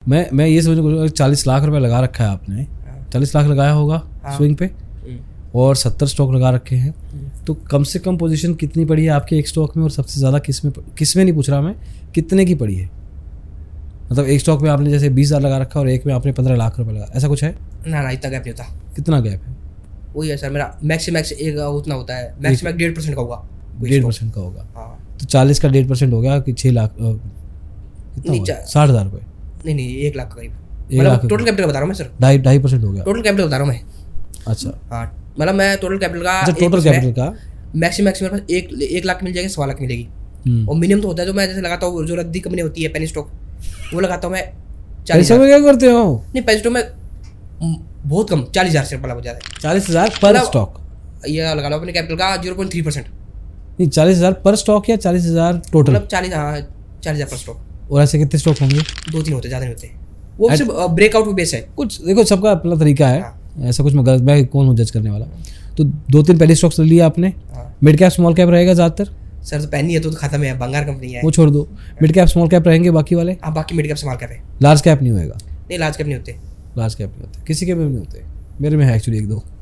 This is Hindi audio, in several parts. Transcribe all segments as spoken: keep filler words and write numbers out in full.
मैं मैं ये समझ चालीस लाख रुपए लगा रखा है आपने, चालीस लाख लगाया होगा स्विंग पे और सत्तर स्टॉक लगा रखे हैं, तो कम से कम पोजीशन कितनी पड़ी है आपके एक स्टॉक में और सबसे ज़्यादा किस में किस में नहीं पूछ रहा मैं, कितने की पड़ी है? मतलब एक स्टॉक में आपने जैसे बीस हज़ार लगा रखा और एक में आपने पंद्रह लाख रुपए लगा, ऐसा कुछ है? ना ना इतना गैप नहीं होता। कितना गैप है? वही है सर, मेरा मैक्स से मैक्स एक उतना होता है, मैक्स मैक्स डेढ़ परसेंट का होगा। डेढ़ परसेंट का होगा। हाँ तो चालीस का डेढ़ परसेंट हो गया कि छः लाख कितना, साठ हज़ार रुपये? नहीं नहीं एक लाख करीब, मतलब टोटल कैपिटल बता रहा हूँ मैं सर। ढाई ढाई परसेंट हो गया टोटल कैपिटल बता रहा हूँ मैं। अच्छा हाँ मतलब मैं टोटल कैपिटल का टोटल कैपिटल का मैक्सिमम मैक्स मेरे पास एक एक लाख मिल जाएगा, सवा लाख मिलेगी। और मिनिमम तो होता है जो मैं जैसे लगाता हूँ, जो रद्दी कंपनी होती है पेनी स्टॉक, वो लगाता हूँ मैं पैसे में। क्या करते हो? नहीं पैसे तो मैं बहुत कम, चालीस हज़ार से ऊपर हो जाता है। चालीस हज़ार पर स्टॉक ये लगा लो अपने कैपिटल का जीरो पॉइंट थ्री परसेंट। नहीं चालीस हज़ार पर स्टॉक या चालीस हज़ार टोटल? मतलब चालीस, हाँ चालीस हज़ार पर स्टॉक। और ऐसे कितने स्टॉक होंगे? दो तीन होते, ज़्यादा नहीं होते, वो सिर्फ ब्रेकआउट पे बेस है। कुछ देखो सबका अपना तरीका है। हाँ। ऐसा कुछ मैं गलत, मैं कौन हूँ जज करने वाला? तो दो तीन पहले स्टॉक्स ले लिया आपने। मिड कैप स्मॉल कैप रहेगा ज़्यादातर? सर तो पहनी है तो खत्म है, बंगार कंपनी है, वो छोड़ दो। मिड कैप स्मॉल कैप रहेंगे बाकी वाले? हाँ बाकी मिड कैप स्मॉल कैप है। लार्ज कैप नहीं होएगा? नहीं लार्ज कैप नहीं होते। लार्ज कैप नहीं होते, किसी के में नहीं होते, मेरे में है एक्चुअली एक दो।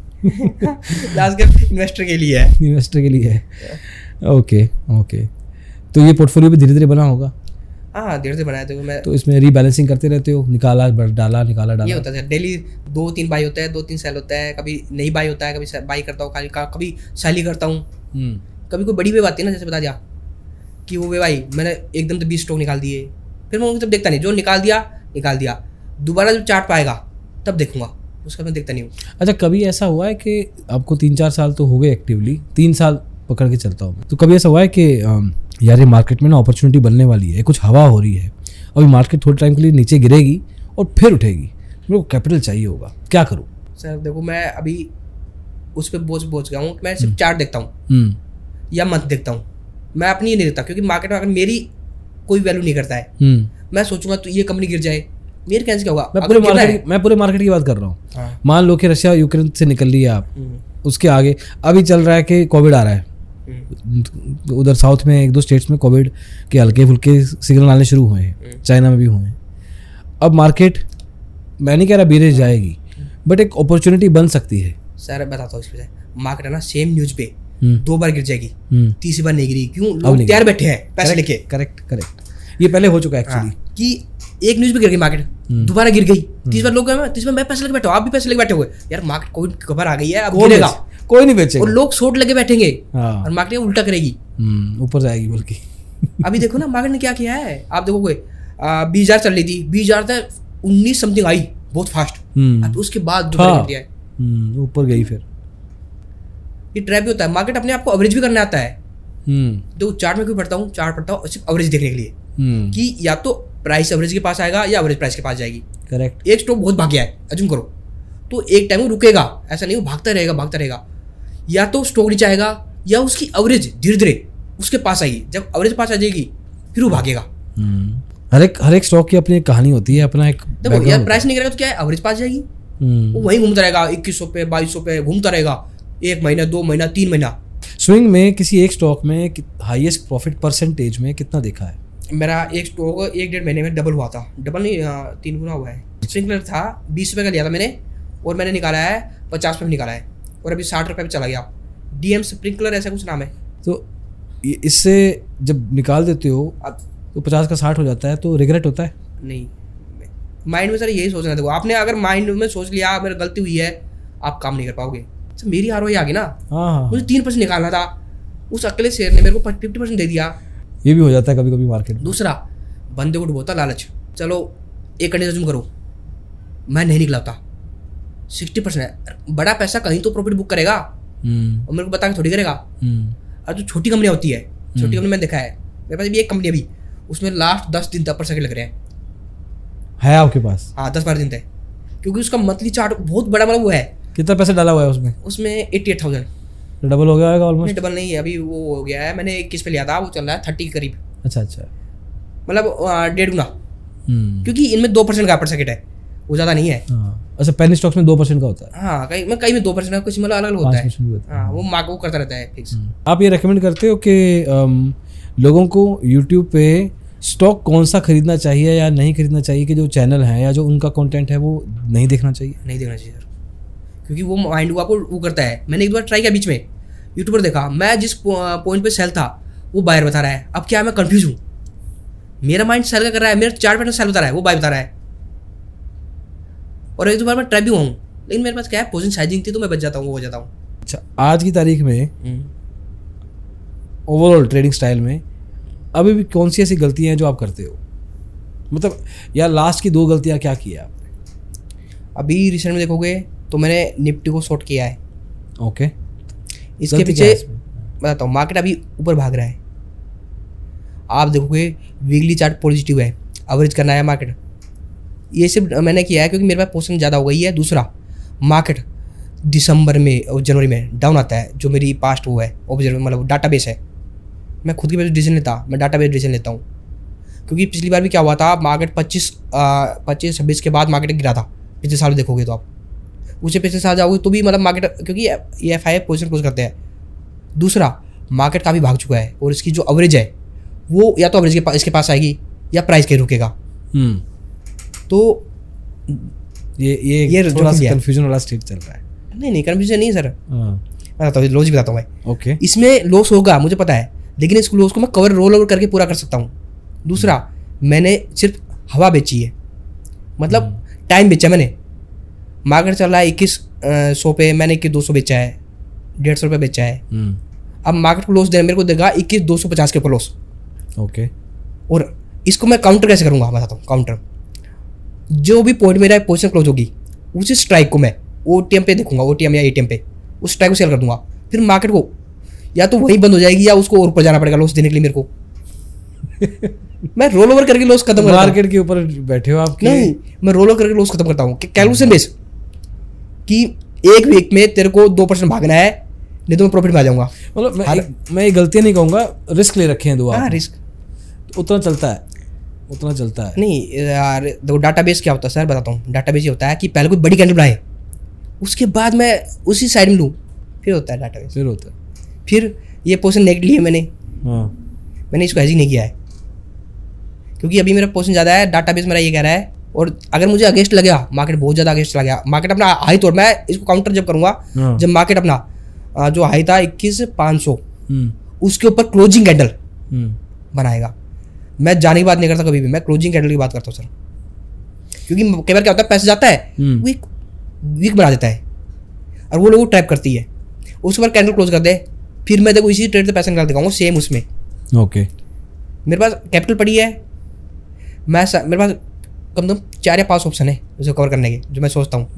लार्ज कैप इन्वेस्टर के लिए है। इन्वेस्टर के लिए है, ओके ओके। तो ये पोर्टफोलियो भी धीरे धीरे बना होगा? हाँ धीरे धीरे बनाया तो मैं। तो इसमें रीबैलेंसिंग करते रहते हो, निकाला डाला निकाला डाला? ये होता है डेली, दो तीन बाई होता है, दो तीन सेल होता है, कभी नहीं बाई होता है, कभी बाई करता हूँ, कभी सेल ही करता हूँ। कभी कोई बड़ी वेव आती है ना, जैसे बता दिया कि वो वे भाई मैंने एकदम तो बीस स्टॉक निकाल दिए, फिर मैं उनको तब देखता नहीं, जो निकाल दिया निकाल दिया, दोबारा जब चार्ट पाएगा तब देखूंगा, उसका मैं देखता नहीं हूँ। अच्छा कभी ऐसा हुआ है कि आपको तीन चार साल तो हो गए एक्टिवली, तीन साल पकड़ के चलता हूँ, तो कभी ऐसा हुआ है कि यार ये मार्केट में ना अपॉर्चुनिटी बनने वाली है, कुछ हवा हो रही है, अभी मार्केट थोड़े टाइम के लिए नीचे गिरेगी और फिर उठेगी, मेरे को कैपिटल चाहिए होगा, क्या करूँ? सर देखो मैं अभी उस पर बोझ बोझ गया हूँ, मैं सिर्फ चार्ट देखता हूँ या मंथ देखता हूँ, मैं अपनी नहीं देखता, क्योंकि मार्केट में अगर मेरी कोई वैल्यू नहीं करता है, मैं सोचूंगा तो ये कंपनी गिर जाए, मेरे कैसे क्या होगा? मैं पूरे मार्केट मैं पूरे मार्केट की बात कर रहा हूँ। हाँ। मान लो कि रशिया यूक्रेन से निकल लिया आप, उसके आगे अभी चल रहा है कि कोविड आ रहा है, उधर साउथ में एक दो स्टेट्स में कोविड के हल्के फुल्के सिग्नल आने शुरू हुए हैं, चाइना में भी हुए हैं। अब मार्केट मैं नहीं कह रहा बीरेज जाएगी, बट एक अपॉर्चुनिटी बन सकती है। सर बताता हूँ इसमें, मार्केट है ना सेम न्यूज पे दो बार गिर जाएगी, तीसरी बार नहीं गिरी, क्यों? लोग तैयार बैठे हैं पैसे लेके। करेक्ट करेक्ट, ये पहले हो चुका है एक्चुअली कि एक न्यूज पे गिर गई मार्केट, दोबारा गिर गई, तीस बार लोग तीस बार मैं पैसे लेके बैठा हूँ, आप भी पैसे लेके बैठे हुए यार, मार्केट कोई खबर आ गई है, अब गिरेगा, कोई नहीं बेचेगा, और लोग शॉर्ट लगे बैठेंगे और मार्केट उल्टा करेगी, ऊपर जाएगी बल्कि। अभी देखो ना मार्केट ने क्या किया है, आप देखो कोई बीस हजार चल रही थी, बीस हजार तक उन्नीस समथिंग आई बहुत फास्ट, अब उसके बाद दोबारा दिया है, ऊपर गई। फिर ये ट्रैप भी होता है, मार्केट अपने आप को एवरेज भी करने आता है। तो चार्ट में क्यों पढ़ता हूँ, चार्ट पढ़ता हूँ सिर्फ एवरेज देखने के लिए, कि या तो प्राइस एवरेज के पास आएगा या एवरेज प्राइस के पास जाएगी। करेक्ट। एक स्टॉक बहुत भाग गया है, अज्यूम करो, तो एक टाइम वो रुकेगा, ऐसा नहीं वो भागता रहेगा भागता रहेगा, या तो स्टॉक नीचे आएगा या उसकी एवरेज धीरे धीरे उसके पास आएगी, जब एवरेज पास आ जाएगी फिर वो भागेगा। हर एक हर एक स्टॉक की अपनी कहानी होती है, अपना एक देखो यार प्राइस नहीं करेगा तो क्या है, एवरेज पास जाएगी, वो वहीं घूमता रहेगा, इक्कीस सौ पे बाईस सौ पे घूमता रहेगा, एक महीना दो महीना तीन महीना। स्विंग में किसी एक स्टॉक में हाईएस्ट प्रॉफिट परसेंटेज में कितना देखा है? मेरा एक स्टॉक एक डेढ़ महीने में डबल हुआ था, डबल नहीं तीन गुना हुआ है। स्प्रिंकलर था बीस रुपये का लिया था मैंने, और मैंने निकाला है पचास रुपये में निकाला है, और अभी साठ रुपये पे चला गया। डीएम स्प्रिंकलर ऐसा कुछ नाम है। तो इससे जब निकाल देते हो तो पचास का साठ हो जाता है, तो रिग्रेट होता है? नहीं, माइंड में सर यही सोचना, देखो आपने अगर माइंड में सोच लिया मेरी गलती हुई है, आप काम नहीं कर पाओगे। सर मेरी आर ओ आई आ गई ना, हाँ, मुझे तीन परसेंट निकालना था, उस अकेले शेयर ने मेरे को फिफ्टी परसेंट दे दिया। ये भी हो जाता है कभी कभी मार्केट में। दूसरा बंदे को डुबोता लालच, चलो एक घंटे से करो, मैं नहीं निकलाता, सिक्सटी परसेंट है, बड़ा पैसा कहीं तो प्रॉफिट बुक करेगा, और मेरे को बता के थोड़ी करेगा। और जो छोटी कंपनियाँ होती है, छोटी कंपनी मैंने देखा है, मेरे पास भी एक कंपनी अभी, उसमें लास्ट दस दिन तक पर सेकंड लग रहे हैं। है आपके पास? हाँ दस बारह दिन तक, क्योंकि उसका मंथली चार्ट बहुत बड़ा मतलब वो है। कितना पैसा डाला हुआ है उसमें? उसमें एट्टी एट थाउजेंड। डबल हो गया होगा ऑलमोस्ट? डबल नहीं है, अभी वो हो गया है, मैंने इक्कीस पे लिया था, वो चल रहा है थर्टी के करीब। अच्छा अच्छा, मतलब डेढ़ गुना, क्योंकि इनमें दो परसेंट का पर सेकंड है, वो ज़्यादा नहीं है। अच्छा पेनी स्टॉक्स में दो परसेंट का होता है? हाँ कहीं में कहीं में दो परसेंट का, कुछ मतलब अलग अलग होता है। हाँ वो मार्क वो करता रहता है फिक्स। आप ये रेकमेंड करते हो कि लोगों को यूट्यूब पे स्टॉक कौन सा खरीदना चाहिए या नहीं खरीदना चाहिए कि जो चैनल है या जो उनका कंटेंट है वो नहीं देखना चाहिए? नहीं देखना चाहिए सर, क्योंकि वो माइंड को आपको वो करता है। मैंने एक बार ट्राई किया बीच में, यूट्यूबर देखा, मैं जिस पॉइंट पे सेल था वो बायर बता रहा है। अब क्या मैं कंफ्यूज हूँ, मेरा माइंड सेल का कर रहा है, मेरा चार्ट पैटर्न सेल बता रहा है, वो बाय बता रहा है। और एक दो बार मैं ट्राई भी हुआ हूँ, लेकिन मेरे पास क्या है, पोजीशन साइजिंग थी तो मैं बच जाता हूँ, वो हो जाता हूँ। अच्छा, आज की तारीख में ओवरऑल ट्रेडिंग स्टाइल में अभी भी कौन सी ऐसी गलतियां हैं जो आप करते हो, मतलब या लास्ट की दो गलतियां क्या की है आपने? अभी रिसेंट में देखोगे तो मैंने निफ्टी को शॉर्ट किया है। ओके, इसके पीछे बताता हूँ, मार्केट अभी ऊपर भाग रहा है, आप देखोगे वीकली चार्ट पॉजिटिव है, एवरेज करना है मार्केट, ये सिर्फ मैंने किया है क्योंकि मेरे पास पोजीशन ज़्यादा हो गई है। दूसरा, मार्केट दिसंबर में और जनवरी में डाउन आता है, जो मेरी पास्ट वो है ऑब्जर्व, मतलब डाटाबेस है, मैं खुद की वजह से डिसीजन लेता, मैं डाटाबेस डिसीजन लेता हूँ। क्योंकि पिछली बार भी क्या हुआ था, मार्केट पच्चीस पच्चीस छब्बीस के बाद मार्केट गिरा था, पिछले साल देखोगे तो आप उसे पिछले साल जाओगे तो भी मतलब मार्केट, क्योंकि ये एफ आई पोजिशन क्लोज करते हैं। दूसरा, मार्केट काफ़ी भाग चुका है और इसकी जो एवरेज है वो या तो एवरेज के पास इसके पास आएगी या प्राइस के रुकेगा। तो ये ये ये थोड़ा सा कंफ्यूजन वाला स्टेट चल रहा है। नहीं नहीं कंफ्यूजन नहीं सर, बताता हूँ, लॉजिक बताता हूँ मैं। ओके, इसमें लॉस होगा मुझे पता है, लेकिन इस लॉस को मैं कवर रोल ओवर करके पूरा कर सकता हूँ। दूसरा, मैंने सिर्फ हवा बेची है, मतलब टाइम बेचा मैंने। मार्केट चल रहा है इक्कीस सौ पे, मैंने इक्कीस दो सौ बेचा है, डेढ़ सौ रुपये बेचा है। अब मार्केट को लॉस देना मेरे को देगा इक्कीस दो सौ पचास के ऊपर लॉस। ओके, और इसको मैं काउंटर कैसे करूँगा बताता हूँ। काउंटर, जो भी पॉइंट मेरा पोजीशन क्लोज होगी उसी स्ट्राइक को मैं ओ टी एम पे देखूंगा, ओ टी एम या ए टी एम पे उस स्ट्राइक को सेल कर दूंगा। फिर मार्केट को या तो वहीं बंद हो जाएगी या उसको और ऊपर जाना पड़ेगा लॉस देने के लिए मेरे को। मैं रोल ओवर करके लॉस खत्म करता हूं। मार्केट के ऊपर बैठे हो आप? नहीं, मैं रोल ओवर करके लॉस खत्म करता हूँ। कैलकुलेशन बेस कि एक वीक में तेरे को दो परसेंट भागना है, नहीं तो मैं प्रॉफिट में आ जाऊंगा। मतलब मैं मैं ये गलतियां नहीं कहूँगा, रिस्क ले रखे हैं दो। हाँ, रिस्क उतना चलता है, उतना चलता है। नहीं यार, देखो डाटाबेस क्या होता है सर, बताता हूँ। डाटाबेस ये होता है कि पहले कोई बड़ी कैंडल बनाए, उसके बाद मैं उसी साइड में लूँ, फिर होता है डाटाबेस। फिर होता है फिर ये पोजीशन नेगेटिव ली है मैंने। हाँ, मैंने इसको हेजिंग नहीं किया है क्योंकि अभी मेरा पोजीशन ज़्यादा है, डाटाबेस मेरा ये कह रहा है। और अगर मुझे अगेंस्ट लगेगा, मार्केट बहुत ज़्यादा अगेंस्ट चला गया, मार्केट अपना हाई तोड़, मैं इसको काउंटर जब करूँगा जब मार्केट अपना जो हाई था इक्कीस पाँच सौ उसके ऊपर क्लोजिंग कैंडल बनाएगा। मैं जाने की बात नहीं करता कभी भी, मैं क्लोजिंग कैंडल की बात करता हूँ सर। क्योंकि कई बार क्या होता है, पैसे जाता है वीक वीक बना देता है और वो लोग ट्रैप करती है, उसके बाद कैंडल क्लोज कर दे, फिर मैं देखो इसी ट्रेड से पैसे निकाल दिखाऊंगा सेम उसमें। ओके, मेरे पास कैपिटल पड़ी है, मैं मेरे पास कम से कम चार या पाँच ऑप्शन है उसे कवर करने के, जो मैं सोचता हूँ।